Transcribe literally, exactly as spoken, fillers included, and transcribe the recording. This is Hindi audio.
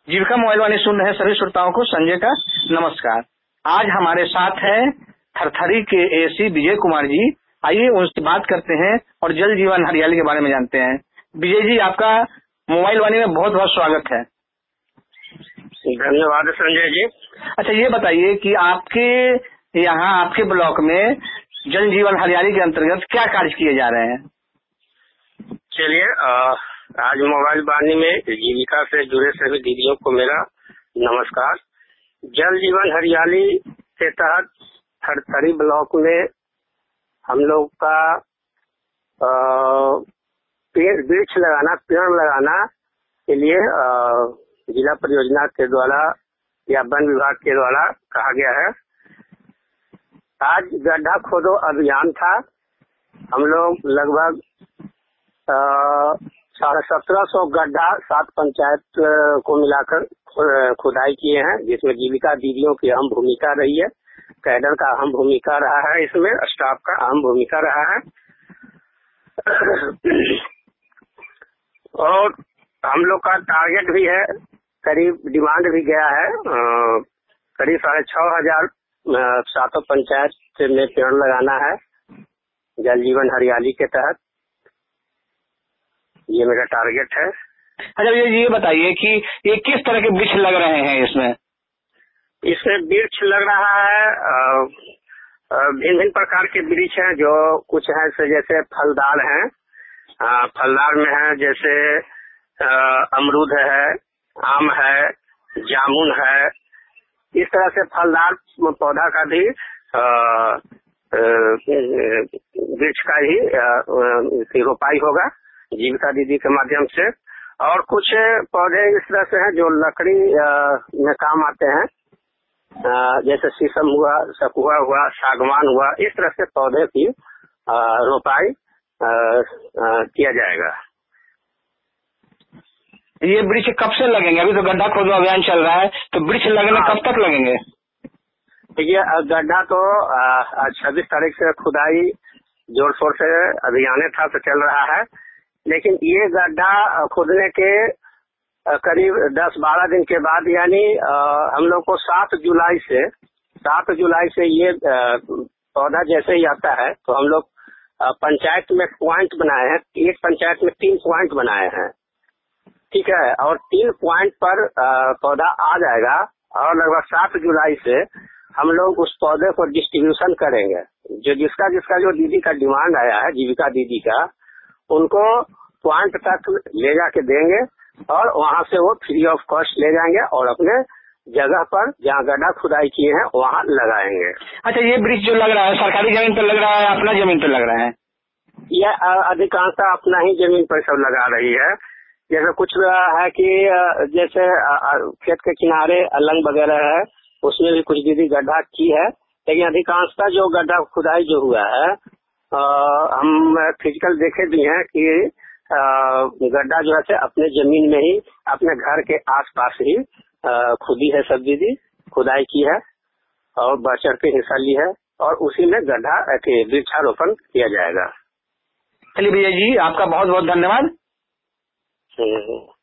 जीविका मोबाइल वाणी सुन रहे सभी श्रोताओं को संजय का नमस्कार। आज हमारे साथ है थरथरी के एसी विजय कुमार जी। आइए उनसे बात करते हैं और जल जीवन हरियाली के बारे में जानते हैं। विजय जी, आपका मोबाइल वाणी में बहुत बहुत स्वागत है। धन्यवाद संजय जी। अच्छा, ये बताइए कि आपके यहाँ आपके ब्लॉक में जल जीवन हरियाली के अंतर्गत क्या कार्य किए जा रहे हैं? चलिए, आज मोबाइल वाणी में जीविका से जुड़े सभी दीदियों को मेरा नमस्कार। जल जीवन हरियाली के तहत थरथरी ब्लॉक में हम लोग का पेड़ वृक्ष लगाना पेड़ लगाना के लिए जिला परियोजना के द्वारा या वन विभाग के द्वारा कहा गया है। आज गड्ढा खोदो अभियान था। हम लोग लगभग साढ़े सत्रह सौ गड्ढा सात पंचायत को मिलाकर खुदाई किए हैं, जिसमें जीविका दीदियों की अहम भूमिका रही है, कैडर का अहम भूमिका रहा है, इसमें स्टाफ का अहम भूमिका रहा है। और हम लोग का टारगेट भी है, करीब डिमांड भी गया है, करीब साढ़े छह हजार सातों पंचायत में पेड़ लगाना है जल जीवन हरियाली के तहत। ये मेरा टारगेट है। अच्छा, ये ये बताइए कि ये किस तरह के वृक्ष लग रहे हैं इसमें? इसमें वृक्ष लग रहा है, भिन्न भिन्न प्रकार के वृक्ष हैं, जो कुछ है जैसे फलदार हैं। फलदार में है जैसे अमरूद है, आम है, जामुन है। इस तरह से फलदार पौधा का भी वृक्ष का ही रोपाई होगा जीविका दीदी के माध्यम से। और कुछ पौधे इस तरह से हैं जो लकड़ी में काम आते हैं, जैसे शीशम हुआ, सकुआ हुआ, सागवान हुआ। इस तरह से पौधे की रोपाई किया जाएगा। ये वृक्ष कब से लगेंगे? अभी तो गड्ढा खोदो अभियान चल रहा है, तो वृक्ष लगने कब तक लगेंगे? देखिए, गड्ढा तो छब्बीस तारीख से खुदाई जोर शोर से अभियान था तो चल रहा है, लेकिन ये गड्ढा खोदने के करीब दस बारह दिन के बाद, यानी हम लोग को सात जुलाई से सात जुलाई से ये पौधा जैसे ही आता है तो हम लोग पंचायत में पॉइंट बनाए हैं। एक पंचायत में तीन पॉइंट बनाए हैं, ठीक है, और तीन पॉइंट पर पौधा आ जाएगा। और लगभग सात जुलाई से हम लोग उस पौधे को डिस्ट्रीब्यूशन करेंगे। जो जिसका जिसका जो दीदी का डिमांड आया है, जीविका दीदी का, उनको पॉइंट तक ले जाके देंगे और वहाँ से वो फ्री ऑफ कॉस्ट ले जाएंगे और अपने जगह पर जहाँ गड्ढा खुदाई किए हैं वहाँ लगाएंगे। अच्छा, ये वृक्ष जो लग रहा है सरकारी जमीन पर लग रहा है, अपना जमीन पर लग रहा है? यह अधिकांशतः अपना ही जमीन पर सब लगा रही है। जैसे कुछ है कि जैसे खेत के किनारे अलंग वगैरह है, उसमें भी कुछ दीदी गड्ढा की है, लेकिन अधिकांशतः जो गड्ढा खुदाई जो हुआ है, आ, हम फिजिकल देखे भी हैं कि गड्ढा जो है अपने जमीन में ही अपने घर के आसपास ही खुदी है, सब दीदी खुदाई की है और बढ़ चढ़ के हिस्सा ली है और उसी में गड्ढा वृक्षारोपण किया जाएगा। चलिए विजय जी, आपका बहुत बहुत धन्यवाद।